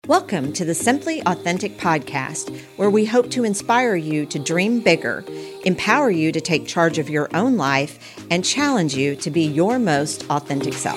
Welcome to the Simply Authentic podcast, where we hope to inspire you to dream bigger, empower you to take charge of your own life, and challenge you to be your most authentic self.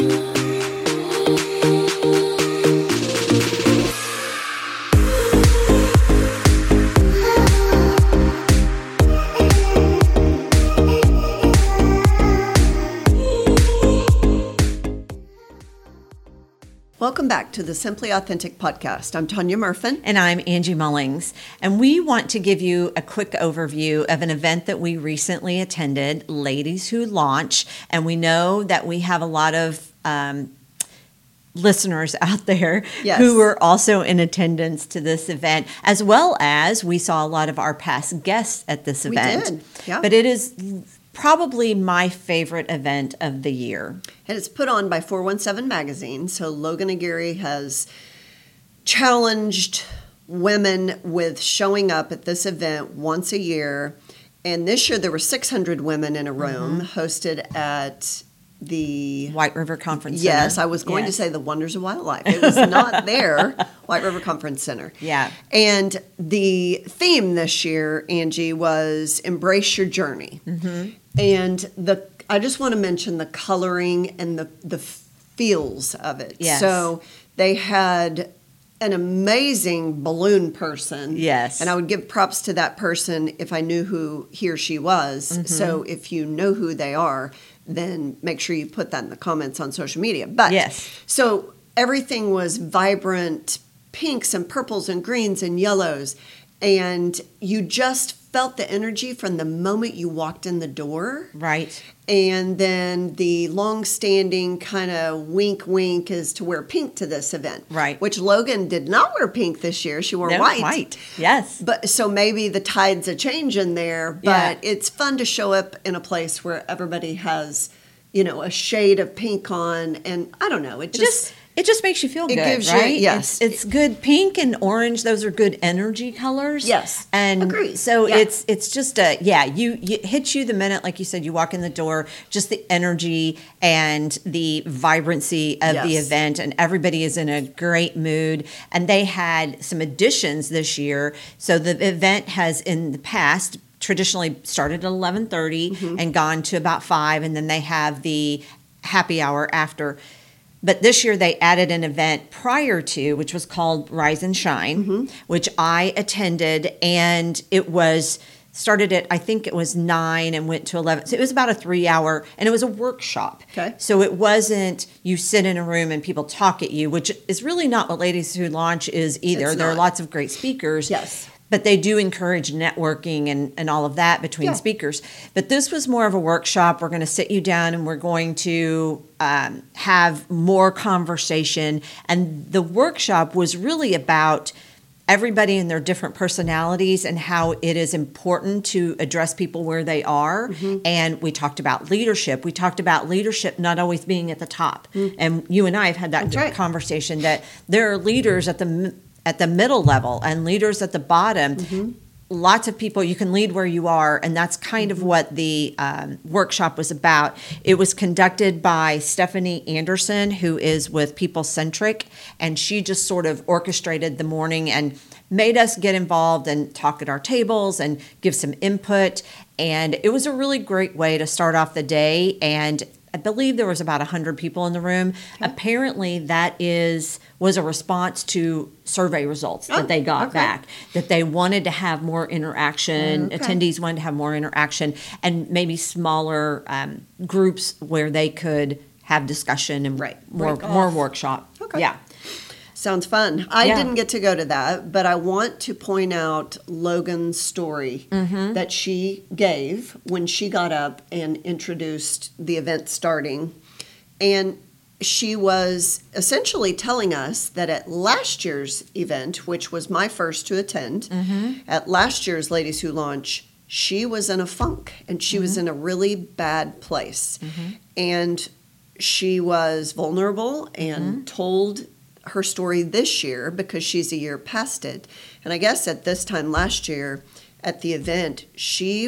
Welcome back to the Simply Authentic podcast. I'm Tanya Murfin. And I'm Angie Mullings. And we want to give you a quick overview of an event that we recently attended, Ladies Who Launch. And we know that we have a lot of listeners out there who were also in attendance to this event, as well as we saw a lot of our past guests at this event. We did, yeah. But it is probably my favorite event of the year. And it's put on by 417 Magazine. So Logan Aguirre has challenged women with showing up at this event once a year. And this year there were 600 women in a room hosted at the White River Conference Center. Yes, I was going to say the Wonders of Wildlife. It was not there, White River Conference Center. Yeah. And the theme this year, Angie, was Embrace Your Journey. Mm-hmm. And I just want to mention the coloring and the feels of it. Yes. So they had an amazing balloon person. Yes. And I would give props to that person if I knew who he or she was. Mm-hmm. So if you know who they are, then make sure you put that in the comments on social media. But yes. So everything was vibrant pinks and purples and greens and yellows. And you just felt the energy from the moment you walked in the door. Right. And then the long-standing kind of wink as to wear pink to this event. Right. Which Logan did not wear pink this year. She wore white. Yes. But so maybe the tide's a change in there. But it's fun to show up in a place where everybody has, a shade of pink on. And I don't know. It just makes you feel good, gives right? You, yes. It's good. Pink and orange, those are good energy colors. Yes. And agreed. So it's just you hit you the minute, like you said, you walk in the door, just the energy and the vibrancy of the event, and everybody is in a great mood. And they had some additions this year. So the event has in the past traditionally started at 11:30 and gone to about 5, and then they have the happy hour after. But this year they added an event prior to, which was called Rise and Shine, which I attended, and it started at, I think it was 9 and went to 11. So it was about a 3-hour, and it was a workshop. Okay. So it wasn't you sit in a room and people talk at you, which is really not what Ladies Who Launch is either. There are lots of great speakers. Yes. But they do encourage networking and all of that between speakers. But this was more of a workshop. We're going to sit you down and we're going to have more conversation. And the workshop was really about everybody and their different personalities and how it is important to address people where they are. Mm-hmm. And we talked about leadership. We talked about leadership not always being at the top. Mm-hmm. And you and I have had that conversation that there are leaders at the middle level and leaders at the bottom. Mm-hmm. Lots of people, you can lead where you are, and that's kind of what the workshop was about. It was conducted by Stephanie Anderson, who is with People Centric, and she just sort of orchestrated the morning and made us get involved and talk at our tables and give some input. And it was a really great way to start off the day, and I believe there was about 100 people in the room. Okay. Apparently, that was a response to survey results that they got back, that they wanted to have more interaction. Attendees wanted to have more interaction and maybe smaller groups where they could have discussion and more workshop. Okay. Yeah. Sounds fun. I didn't get to go to that, but I want to point out Logan's story that she gave when she got up and introduced the event starting. And she was essentially telling us that at last year's event, which was my first to attend, at last year's Ladies Who Launch, she was in a funk and she was in a really bad place. And she was vulnerable and told her story this year because she's a year past it. And I guess at this time last year at the event, she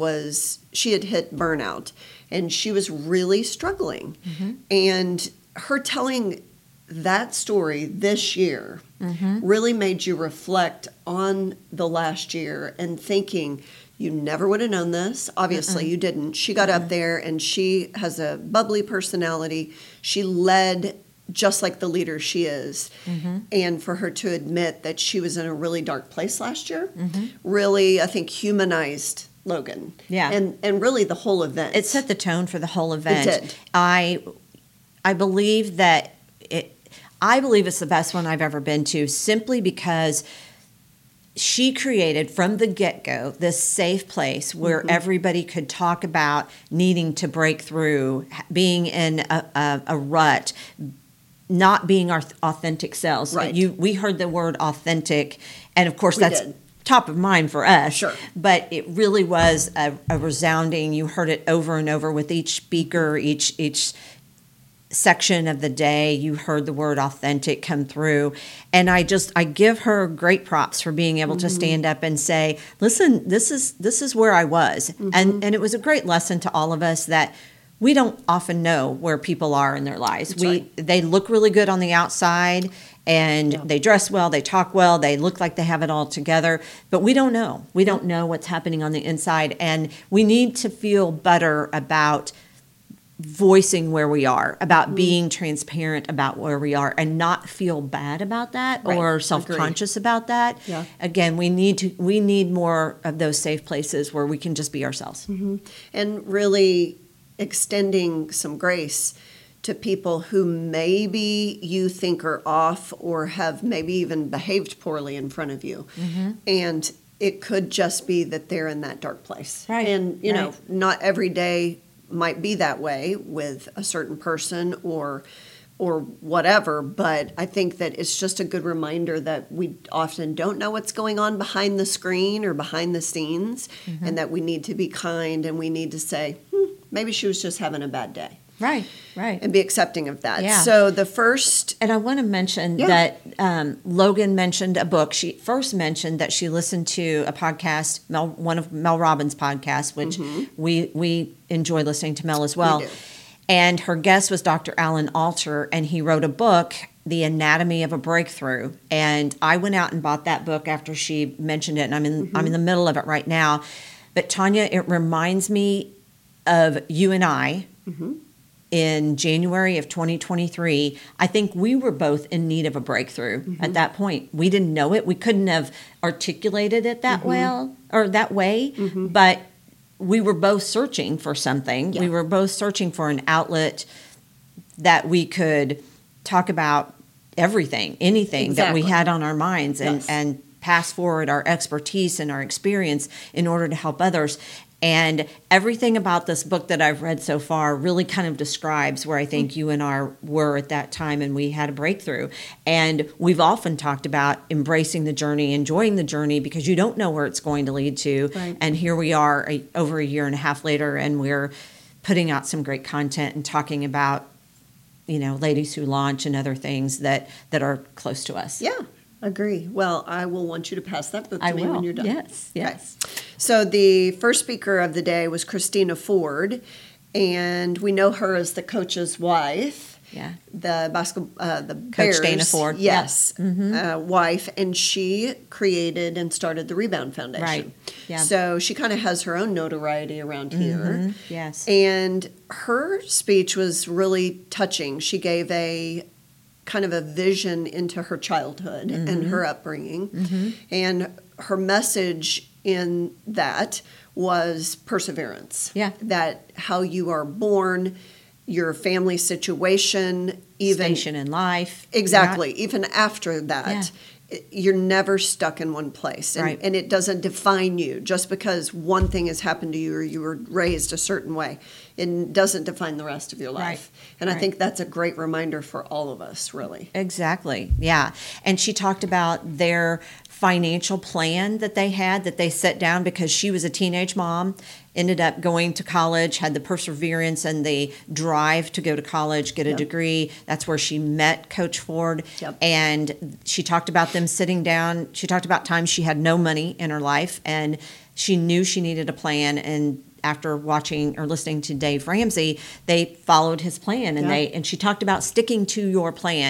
had hit burnout and she was really struggling. And her telling that story this year really made you reflect on the last year and thinking, you never would have known this. Obviously, you didn't. She got up there and she has a bubbly personality. She led just like the leader she is. And for her to admit that she was in a really dark place last year, really, I think, humanized Logan. Yeah. And really the whole event. It set the tone for the whole event. It did. I believe that I believe it's the best one I've ever been to, simply because she created from the get-go this safe place where everybody could talk about needing to break through, being in a rut, not being our authentic selves. Right. We heard the word authentic, and of course that's did. top of mind for us. Sure. But it really was a resounding, you heard it over and over with each speaker, each section of the day, you heard the word authentic come through. And I give her great props for being able to stand up and say, listen, this is where I was. And it was a great lesson to all of us that we don't often know where people are in their lives. They look really good on the outside, and they dress well, they talk well, they look like they have it all together, but we don't know. We don't know what's happening on the inside, and we need to feel better about voicing where we are, about being transparent about where we are, and not feel bad about that or self-conscious about that. Yeah. Again, we need more of those safe places where we can just be ourselves. And really extending some grace to people who maybe you think are off or have maybe even behaved poorly in front of you. And it could just be that they're in that dark place. Right. And, you know, not every day might be that way with a certain person or whatever, but I think that it's just a good reminder that we often don't know what's going on behind the screen or behind the scenes, and that we need to be kind and we need to say, maybe she was just having a bad day. Right. And be accepting of that. Yeah. So the first... And I want to mention that Logan mentioned a book. She first mentioned that she listened to a podcast, one of Mel Robbins' podcasts, which we enjoy listening to Mel as well. We do. And her guest was Dr. Alan Alter, and he wrote a book, The Anatomy of a Breakthrough. And I went out and bought that book after she mentioned it, and I'm in the middle of it right now. But Tanya, it reminds me of you and I. In January of 2023, I think we were both in need of a breakthrough at that point. We didn't know it. We couldn't have articulated it that well or that way, but we were both searching for something. Yeah. We were both searching for an outlet that we could talk about everything, anything that we had on our minds, and pass forward our expertise and our experience in order to help others. And everything about this book that I've read so far really kind of describes where I think you and I were at that time, and we had a breakthrough. And we've often talked about embracing the journey, enjoying the journey, because you don't know where it's going to lead to. Right. And here we are over a year and a half later, and we're putting out some great content and talking about, Ladies Who Launch and other things that are close to us. Yeah, agree. Well, I will want you to pass that book to me when you're done. Yes. Okay. So the first speaker of the day was Christina Ford, and we know her as the coach's wife. Yeah. The Coach Bears, Dana Ford. Yes, wife, and she created and started the Rebound Foundation. Right. Yeah. So she kind of has her own notoriety around here. Yes. And her speech was really touching. She gave a kind of a vision into her childhood and her upbringing. And her message in that was perseverance. Yeah. That how you are born, your family situation, even station in life. exactly, even after that, you're never stuck in one place, and, Right. and it doesn't define you just because one thing has happened to you or you were raised a certain way. It doesn't define the rest of your life. And I think that's a great reminder for all of us, really. Exactly. Yeah. And she talked about their financial plan that they had, that they set down because she was a teenage mom, ended up going to college, had the perseverance and the drive to go to college, get a degree. That's where she met Coach Ford. Yep. And she talked about them sitting down. She talked about times she had no money in her life, and she knew she needed a plan. And after watching or listening to Dave Ramsey, they followed his plan, and and she talked about sticking to your plan.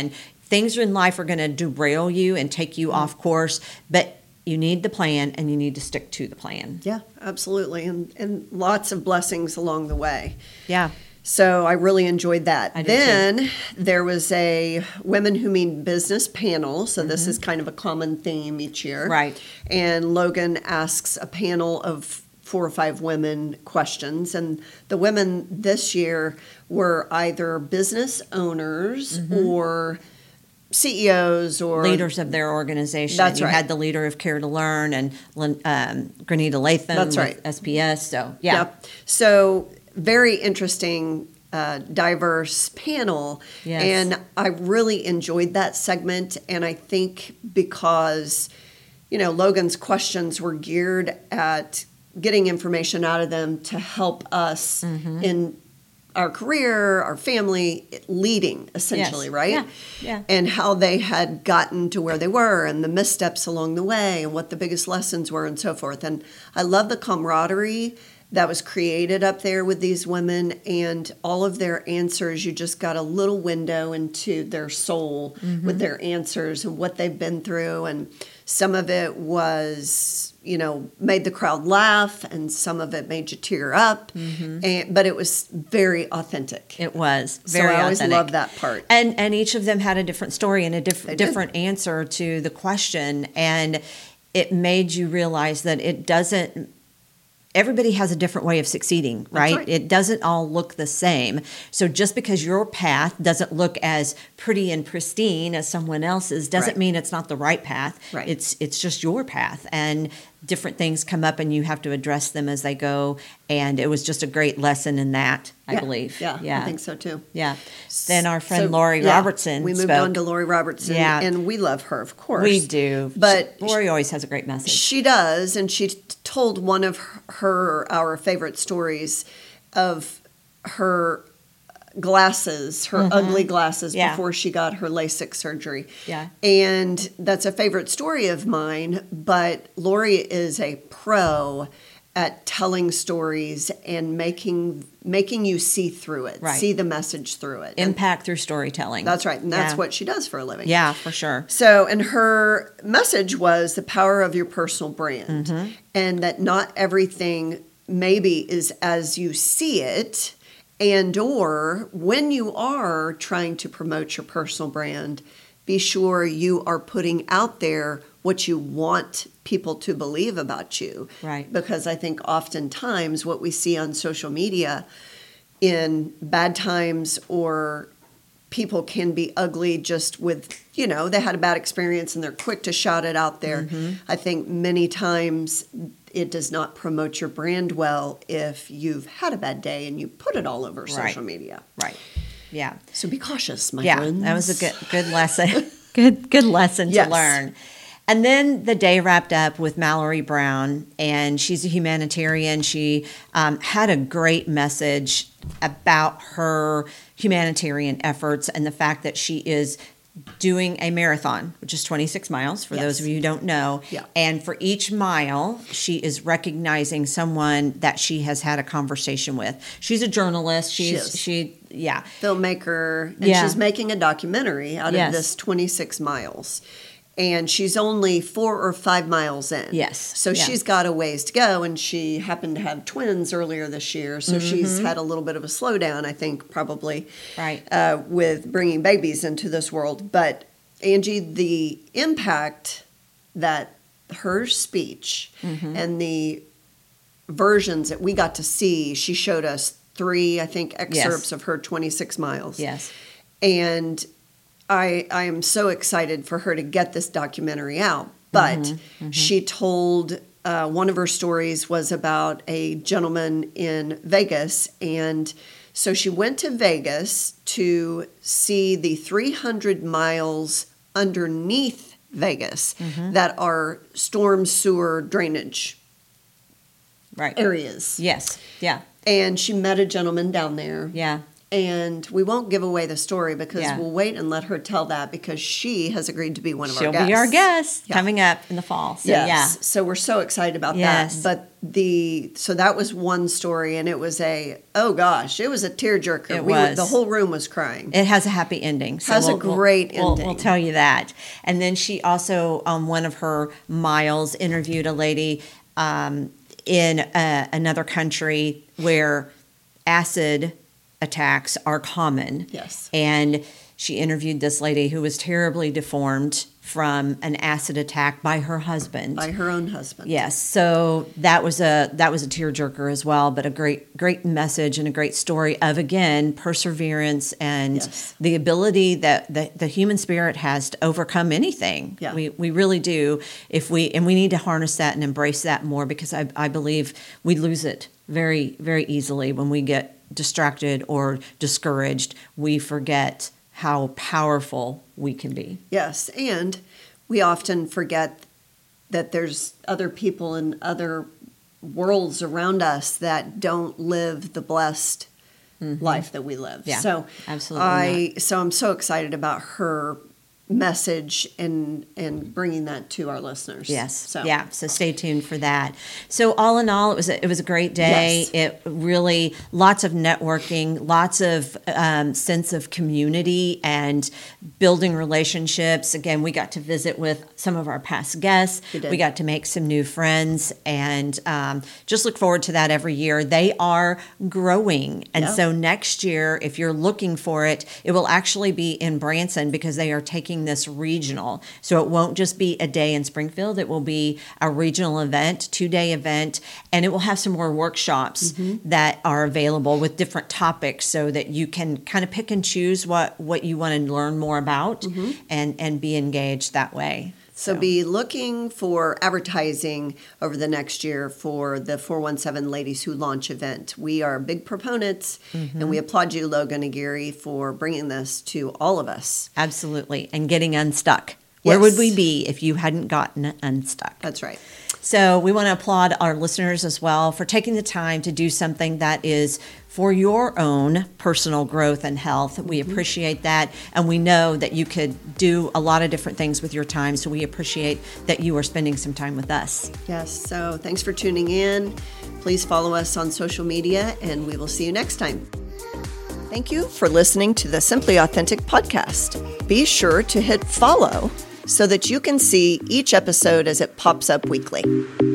things in life are going to derail you and take you off course, but you need the plan and you need to stick to the plan. Yeah, absolutely. And lots of blessings along the way. Yeah. So I really enjoyed that. I did Then there was a Women Who Mean Business panel. So this is kind of a common theme each year. Right. And Logan asks a panel of 4 or 5 women questions. And the women this year were either business owners or CEOs or leaders of their organization. That's you right. had the leader of Care to Learn and Granita Latham That's with right. SPS. So, yeah. Yep. So very interesting, diverse panel. Yes. And I really enjoyed that segment. And I think because, Logan's questions were geared at getting information out of them to help us in our career, our family, leading essentially, Yes. right? Yeah. Yeah. And how they had gotten to where they were and the missteps along the way and what the biggest lessons were and so forth. And I love the camaraderie that was created up there with these women and all of their answers. You just got a little window into their soul with their answers and what they've been through. And some of it was, made the crowd laugh and some of it made you tear up. But it was very authentic. It was So very I always authentic. love that part. And each of them had a different story and a did. different answer to the question. And it made you realize that everybody has a different way of succeeding, right? right. It doesn't all look the same. So just because your path doesn't look as pretty and pristine as someone else's doesn't Right. mean it's not the right path. Right. It's just your path. And different things come up and you have to address them as they go. And it was just a great lesson in that, I Yeah. believe. Yeah, I think so too. Yeah. Then our friend So, Lori yeah, Robertson we moved spoke. on to Lori Robertson, Yeah. and we love her, of course. We do. But Lori always has a great message. she does, and she told one of our favorite stories of her glasses, her ugly glasses Yeah. before she got her LASIK surgery. Yeah. And that's a favorite story of mine, but Lori is a pro at telling stories and making you see through it, Right. see the message through it. And Impact through storytelling. that's right, and that's Yeah. what she does for a living. Yeah, for sure. So, and her message was the power of your personal brand, and that not everything maybe is as you see it, and or when you are trying to promote your personal brand, be sure you are putting out there what you want people to believe about you. Right. Because I think oftentimes what we see on social media in bad times or people can be ugly just with, they had a bad experience and they're quick to shout it out there. I think many times it does not promote your brand well if you've had a bad day and you put it all over social media. Right. Yeah. So be cautious, my Yeah. friends. That was a good lesson. good lesson Yes. to learn. And then the day wrapped up with Mallory Brown, and she's a humanitarian. She had a great message about her humanitarian efforts and the fact that she is doing a marathon, which is 26 miles, for those of you who don't know. Yeah. And for each mile, she is recognizing someone that she has had a conversation with. She's a journalist. Yeah. Filmmaker, and Yeah. she's making a documentary out Yes. of this 26 miles. And she's only 4 or 5 miles in. Yes. So Yeah. she's got a ways to go, and she happened to have twins earlier this year. So she's had a little bit of a slowdown, I think, probably, Right. with bringing babies into this world. But Angie, the impact that her speech and the versions that we got to see, she showed us 3, I think, excerpts of her 26 miles. Yes. And I am so excited for her to get this documentary out. But she told one of her stories was about a gentleman in Vegas. And so she went to Vegas to see the 300 miles underneath Vegas that are storm sewer drainage Right. areas. Yes. Yeah. And she met a gentleman down there. Yeah. And we won't give away the story because Yeah. we'll wait and let her tell that because she has agreed to be one of our She'll guests. be our guest Yeah. coming up in the fall. So, Yes. yeah. So we're so excited about Yes. that. But so that was one story, and it was it was a tearjerker. It was. The whole room was crying. It has a happy ending. So Has a great ending. We'll tell you that. And then she also, on one of her miles, interviewed a lady in another country where acid attacks are common. Yes. And she interviewed this lady who was terribly deformed from an acid attack by her husband. By her own husband. Yes, so that was a tearjerker as well, but a great message and a great story of, again, perseverance and Yes. the ability that the human spirit has to overcome anything. Yeah. We really do. We need to harness that and embrace that more, because I believe we lose it very, very easily when we get distracted or discouraged. We forget how powerful we can be. Yes, and we often forget that there's other people in other worlds around us that don't live the blessed life that we live. Yeah, So absolutely So I'm so excited about her message and bringing that to our listeners. Yes. So Yeah. So stay tuned for that. So all in all, it was a great day. Yes. It really, lots of networking, lots of sense of community and building relationships. Again, we got to visit with some of our past guests. We did. We got to make some new friends, and just look forward to that every year. They are growing. And Yeah. so next year, if you're looking for it, it will actually be in Branson, because they are taking this regional. So it won't just be a day in Springfield. It will be a regional event, 2-day event, and it will have some more workshops that are available with different topics, so that you can kind of pick and choose what you want to learn more about and be engaged that way. So be looking for advertising over the next year for the 417 Ladies Who Launch event. We are big proponents, and we applaud you, Logan Aguirre, for bringing this to all of us. Absolutely. And getting unstuck. Where would we be if you hadn't gotten unstuck? That's right. So we want to applaud our listeners as well for taking the time to do something that is for your own personal growth and health. We appreciate that. And we know that you could do a lot of different things with your time. So we appreciate that you are spending some time with us. Yes. So thanks for tuning in. Please follow us on social media, and we will see you next time. Thank you for listening to the Simply Authentic podcast. Be sure to hit follow so that you can see each episode as it pops up weekly.